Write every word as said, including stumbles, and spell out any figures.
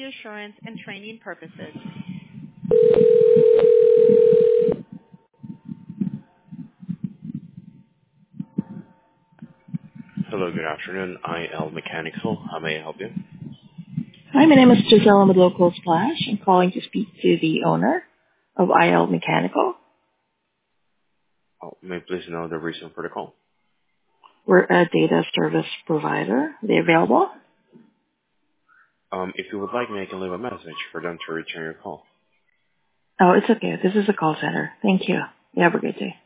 quality assurance and training purposes. Hello, good afternoon. I L Mechanical. How may I help you? Hi, my name is Giselle. I'm with Local Splash. I'm calling to speak to the owner of I L Mechanical. Oh, may I please know the reason for the call? We're a data service provider. Are they available? Um, if you would like me, I can leave a message for them to return your call. Oh, it's okay. This is a call center. Thank you. You have a great day.